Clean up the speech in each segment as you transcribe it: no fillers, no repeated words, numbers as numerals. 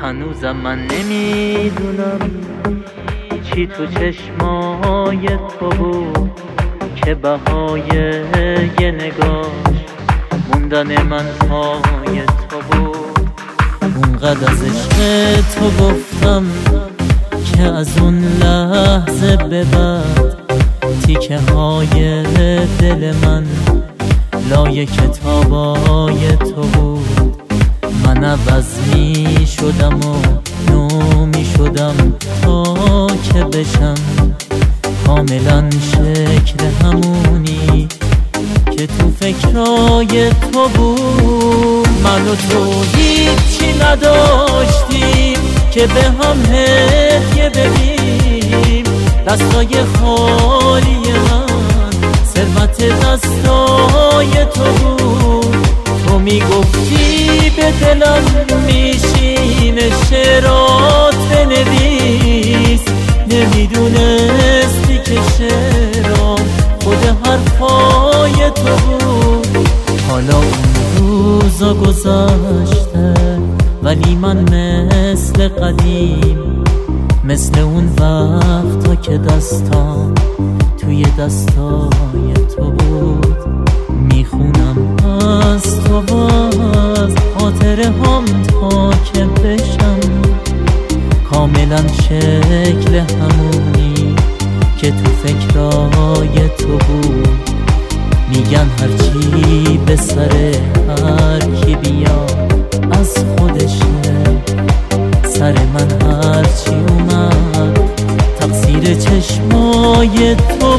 هنوزم من نمیدونم چی تو چشمای تو بود که بهای یه نگاش موندن من پای تو بود. اونقدر از عشق تو گفتم که از اون لحظه به بعد تیکه های دل من لای کتابای تو بود. من عوض می شدم و نو می شدم تا که بشم کاملا شکل همونی که تو فکرای تو بود. من و تو هیچی نداشتیم که به هم هدیه بدیم، دستای خالی من ثروت دستای تو بود. تو میگفتی به دلم میشینه شعرات بنویس، نمیدونستی که شعرام خود حرفای تو بود. حالا اون روزا گذشته ولی من مثل قدیم، مثل اون وقتا که دستام توی دستای تو بود. میخونم از تو باز خاطره هم تا که بشم کاملا شکل همونی که تو فکرای تو بود. میگن هرچی به سر هر کی بیاد از خودشه، سر من هرچی اومد تقصیر چشمای تو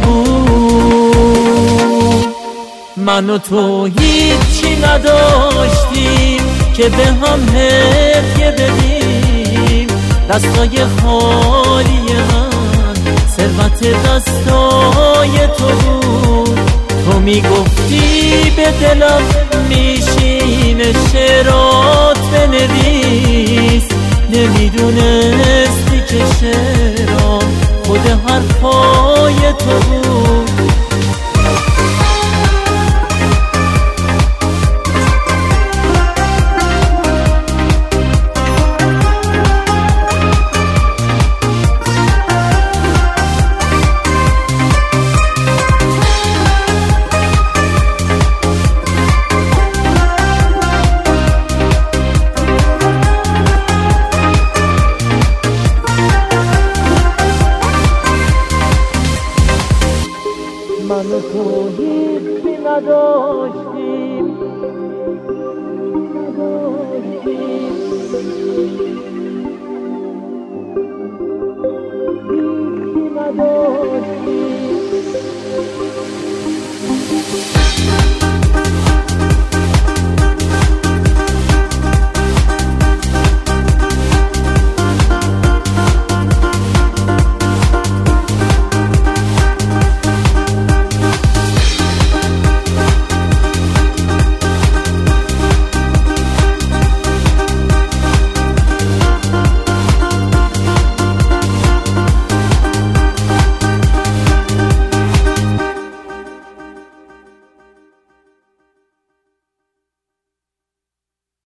بود. من و تو هیچی نداشتیم که به هم هدیه بدیم، دستای خالی من ثروت دستای تو بود. تو میگفتی به دلم میشینه شعرات بنویس، نمیدونستی که شعرام خود حرفای تو بود. من و تو هیچی نداشتیم